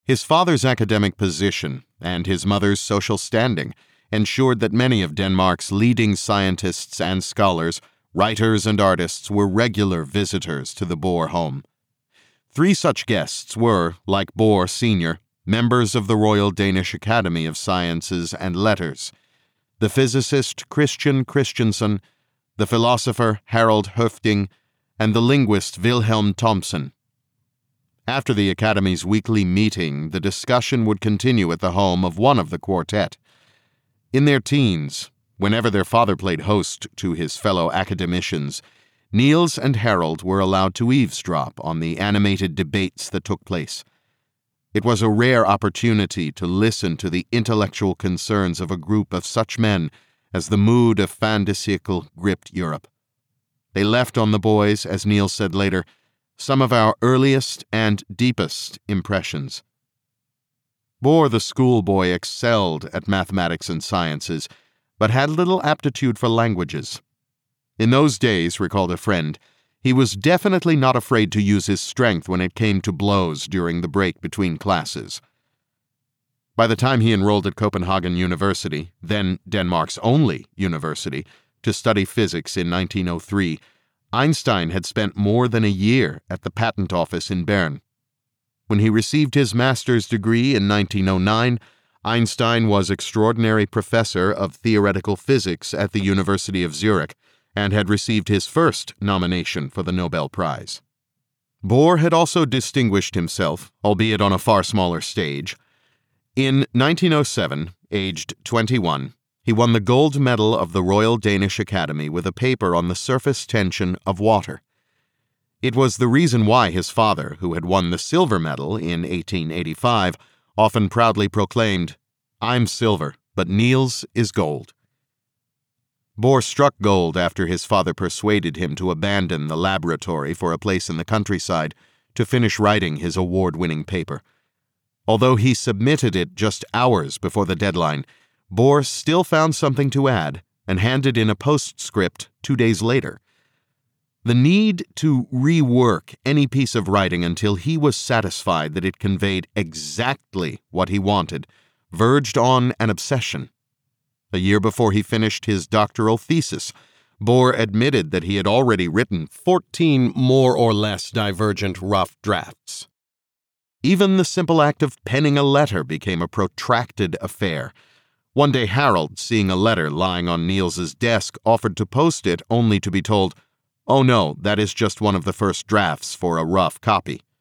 His father's academic position and his mother's social standing ensured that many of Denmark's leading scientists and scholars, writers and artists were regular visitors to the Bohr home. 3 such guests were, like Bohr Sr., members of the Royal Danish Academy of Sciences and Letters: the physicist Christian Christensen, the philosopher Harald Høffding, and the linguist Wilhelm Thomsen. After the Academy's weekly meeting, the discussion would continue at the home of one of the quartet. In their teens, whenever their father played host to his fellow academicians, Niels and Harald were allowed to eavesdrop on the animated debates that took place. It was a rare opportunity to listen to the intellectual concerns of a group of such men as the mood of fin de siècle gripped Europe. They left on the boys, as Niels said later, some of our earliest and deepest impressions. Bohr the schoolboy excelled at mathematics and sciences, but had little aptitude for languages. In those days, recalled a friend, he was definitely not afraid to use his strength when it came to blows during the break between classes. By the time he enrolled at Copenhagen University, then Denmark's only university, to study physics in 1903, Einstein had spent more than a year at the patent office in Bern. When he received his master's degree in 1909, Einstein was extraordinary professor of theoretical physics at the University of Zurich and had received his first nomination for the Nobel Prize. Bohr had also distinguished himself, albeit on a far smaller stage. In 1907, aged 21, he won the gold medal of the Royal Danish Academy with a paper on the surface tension of water. It was the reason why his father, who had won the silver medal in 1885, often proudly proclaimed, "I'm silver, but Niels is gold." Bohr struck gold after his father persuaded him to abandon the laboratory for a place in the countryside to finish writing his award-winning paper. Although he submitted it just hours before the deadline, Bohr still found something to add and handed in a postscript 2 days later. The need to rework any piece of writing until he was satisfied that it conveyed exactly what he wanted verged on an obsession. A year before he finished his doctoral thesis, Bohr admitted that he had already written 14 more or less divergent rough drafts. Even the simple act of penning a letter became a protracted affair. One day Harald, seeing a letter lying on Niels's desk, offered to post it only to be told, "Oh no, that is just one of the first drafts for a rough copy."